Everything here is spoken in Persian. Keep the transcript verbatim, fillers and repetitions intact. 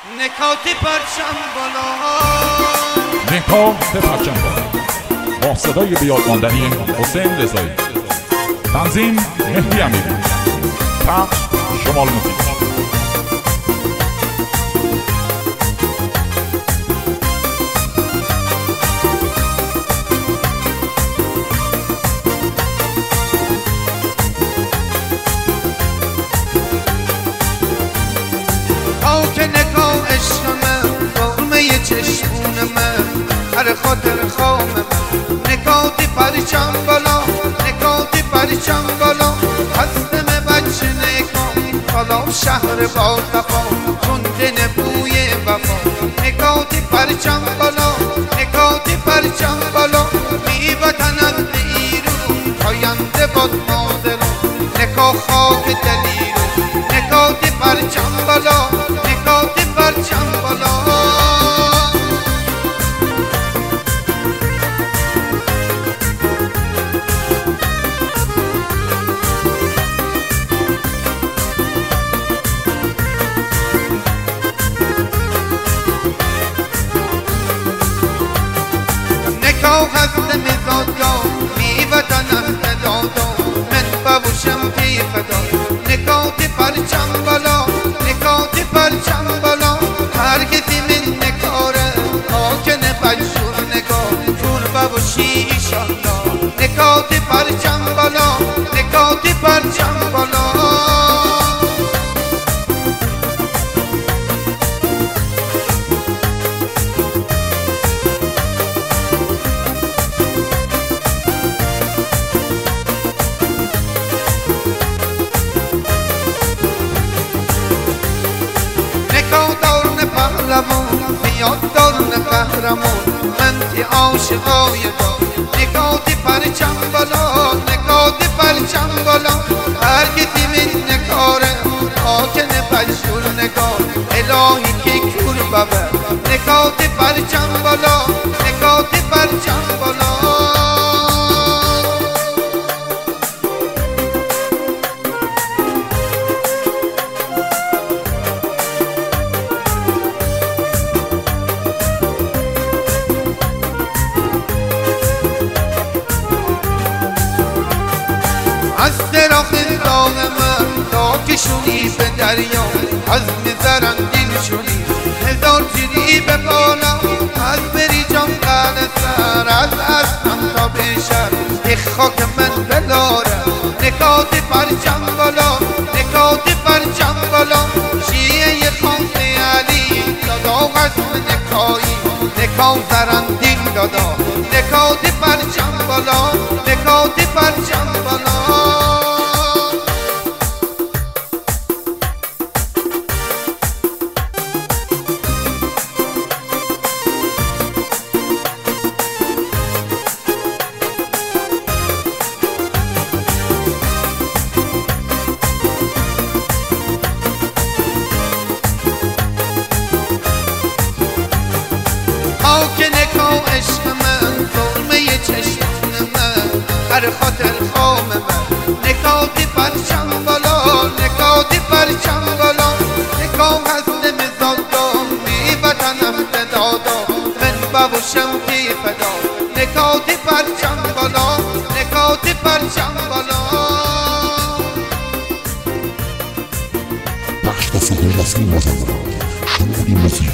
نکات پرچم بالا، نکات پرچم بالا با صدای بیاد ماندنی حسین رضایی، تنظیم مهدی امیری، پخش شمال موسیقی. هر خاطر خام من نکاتی پرچم بالا، نکاتی پرچم بالا، هستم بچه نکام حالا شهر با تفا تنده نبوی وفا. نکاتی پرچم بالا، نکاتی پرچم بالا، می وطنم ایرو پاینده باد مادرم نکا خاک دلیرو. نکاتی پرچم بالا، نکاتی پرچم بالا. هست مزادا می وطنم دادا من ببوشم پی فدا. نکات پرچم بالا، نکات پرچم بالا، هر کسی من نکاره آکن بجور نگاه چون ببوشی ایشالله. نکات پرچم بالا، نکات پرچم بالا. بیاد دارن قهرمون من تی عاشقای دار. نکاتی پرچم بالا، نکاتی پرچم بالا، هر کسی من نکاره آکن بجور نگاه الهی که کور ببر. نکاتی پرچم بالا، نکاتی پرچم بالا. از دراخ داغ من تا کشونی به دریا از میزرندین شونی هزار جیری به بالا. از بری جام قل سر از اصلا تا بشر یک خاک من بلاره. نکات پرچم بالا، نکات پرچم بالا، شیعه خانس علی دادا قسم نکایی نکام زرندین دادا. نکات پرچم بالا، نکات پرچم بالا. خاک نکا عشق من سرمه چشمان من هر خاطر خام من. نکاتی پرچم بالا، نکاتی پرچم بالا، نکام هست مزادا می وطنم دادا من ببوشم پی فدا. نکاتی پرچم بالا، نکاتی پرچم بالا. بخش تصویر رسمی مازندران شمالی موسیقی